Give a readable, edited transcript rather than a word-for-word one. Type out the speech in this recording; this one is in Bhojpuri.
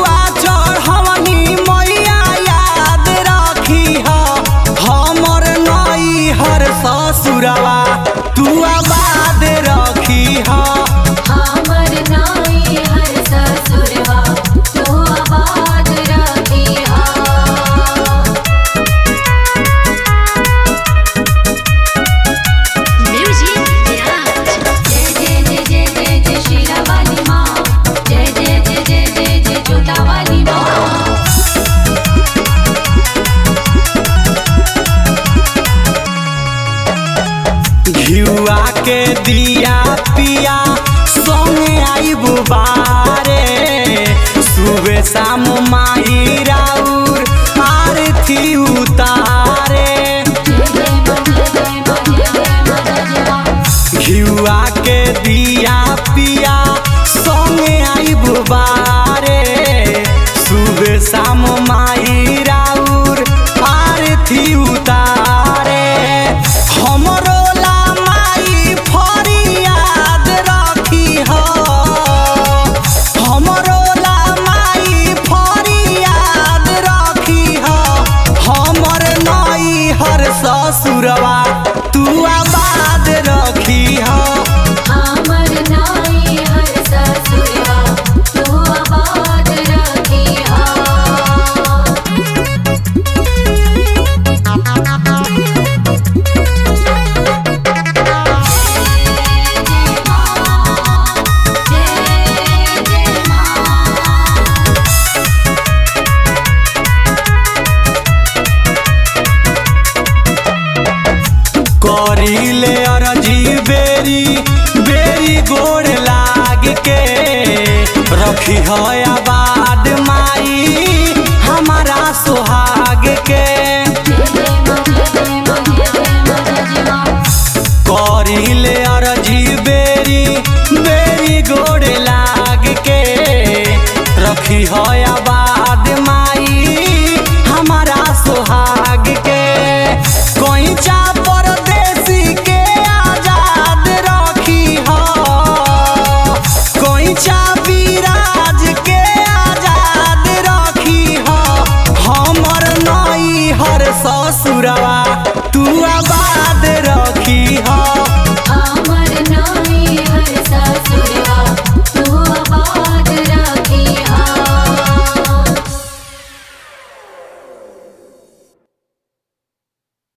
ठेकुआ चढ़वनी मैया याद रखी हमर नई हर ससुरवा तू आबाद रखी हमर नाई हर ससुरवा तू आबाद रखी म्यूजिक जय जय जय जय जय जय शीला वाली माँ जय जय जय जय जय जय जोता वाली माँ घिउआ के दिया पिया संगे आइब बारे सुबह शाम माही राउर आरती उतारे घिउआ के दिया पिया संगे आइब बारे सुबह शाम माही राउर आरती उतारे हमरो ला माई फरियाद रखी हमरो ला माई फरियाद रखी हमर नई हर ससुरवा तू आबाद रखी हमर नाई हर ससुरवा तू आबाद रखी करीले अरजी बेरी बेरी गोड़ लाग के रखी है